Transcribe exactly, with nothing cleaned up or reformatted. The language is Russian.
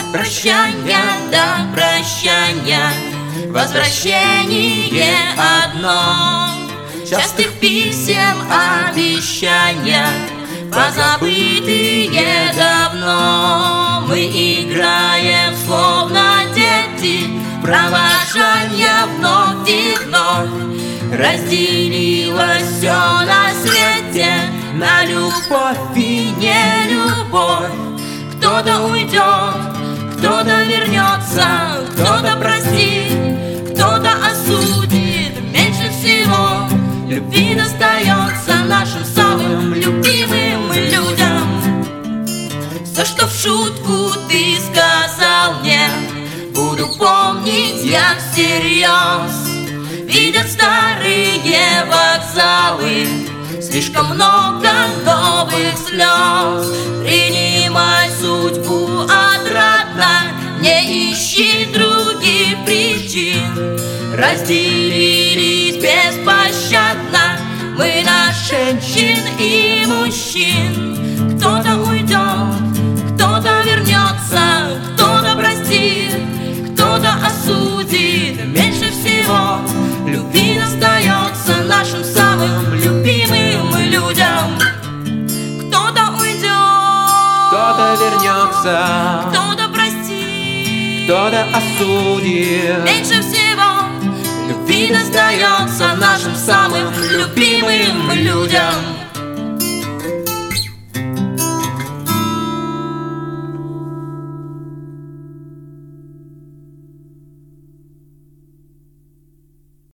Прощанья до прощанья, возвращение одно. Частых писем, обещания, позабытые давно. Мы играем, словно дети, провожанья вновь и вновь. Разделилось все на свете на любовь и не любовь. Кто-то уйдет, кто-то вернется, кто-то простит, кто-то осудит. Меньше всего любви достается нашим самым любимым людям. Все, что в шутку ты сказал мне, буду помнить я всерьез. Видят старые вокзалы, слишком много новых слез. Принимай судьбу отрадно, не ищи других причин. Разделились беспощадно мы на женщин и мужчин. Кто-то уйдет, кто-то вернется, кто-то простит, кто-то осудит. Меньше всего любви достается нашим самым любимым людям. Кто-то уйдет, кто-то вернется, кто-то простит, кто-то осудит. Меньше всего любви достается нашим самым любимым людям.